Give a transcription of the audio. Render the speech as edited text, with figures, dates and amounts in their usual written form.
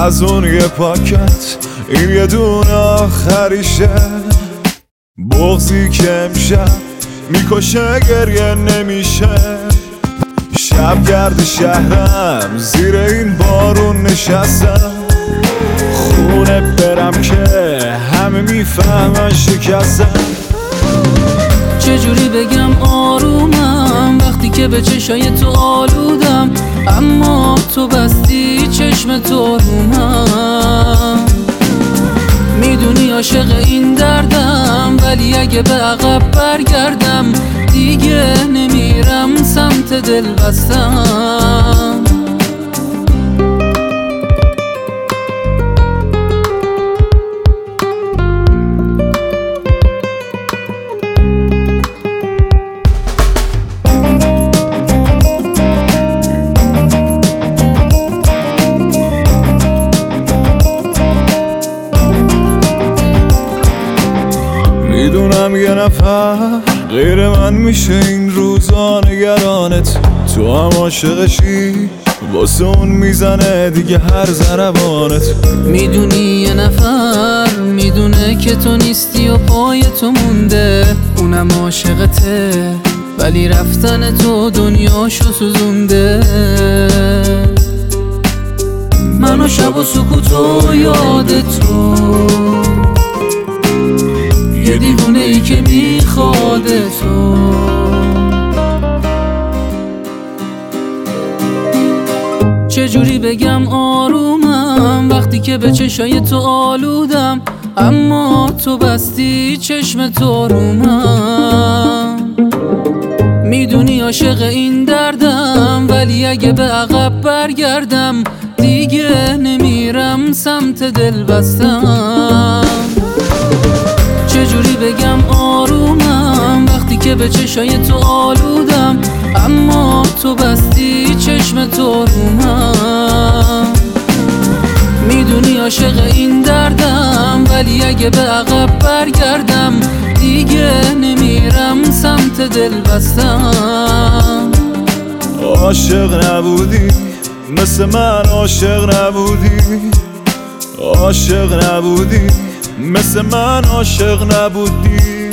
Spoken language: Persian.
از اون یه پاکت این یه دونه آخریشه. بغضی که امشب میکشه گریه نمیشه. شب گرد شهرم زیر این بارون نشستم. خونه برم که همه میفهمن شکستم. چجوری بگم آرومم وقتی که به چشای تو آلودم، اما تو بستی چشم تو رو من. میدونی عاشق این دردم، ولی اگه به عقب برگردم دیگه نمیرم سمت دل بستم. میدونم یه نفر غیر من میشه این روزا نگرانت. تو هم عاشقشی واسه اون میزنه دیگه هر ضربانت. میدونی یه نفر میدونه که تو نیستی و پای تو مونده، اونم عاشقته ولی رفتن تو دنیاشو سوزونده. منو شب و سکوت و یاد تو، یه دیوونه ای که میخواد تو. چجوری بگم آرومم وقتی که به چشای تو آلودم، اما تو بستی چشم تو رو من. میدونی عاشق این دردم، ولی اگه به عقب برگردم دیگه نمیرم سمت دل بستم. چجوری بگم آرومم وقتی که به چشای تو آلودم، اما تو بستی چشم تو رو من. میدونی عاشق این دردم، ولی اگه به عقب برگردم دیگه نمیرم سمت دل بستم. عاشق نبودی مثل من، عاشق نبودی. عاشق نبودی مثل من، عاشق نبودی.